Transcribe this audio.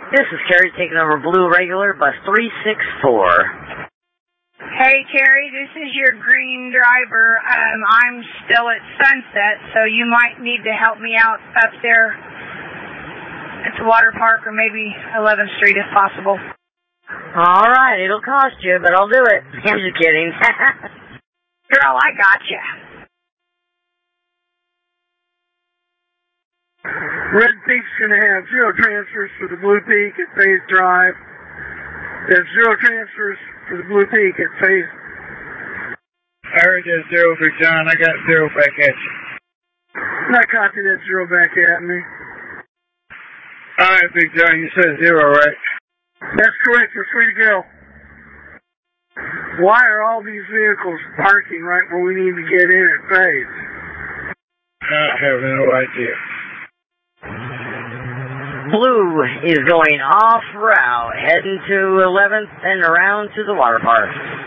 This is Carrie taking over Blue Regular, bus 364. Hey, Carrie, this is your green driver. I'm still at Sunset, so you might need to help me out up there at the water park or maybe 11th Street if possible. All right, it'll cost you, but I'll do it. I'm just kidding. Girl, I gotcha. Red Peak's going to have 0 transfers for the Blue Peak at Phase Drive. There's 0 transfers for the Blue Peak at Phase. I heard that 0 for John. I got 0 back at you. I copied that 0 back at me. All right, Big John, you said 0, right? That's correct. You're free to go. Why are all these vehicles parking right where we need to get in at Phase? I have no idea. Blue is going off route, heading to 11th and around to the water park.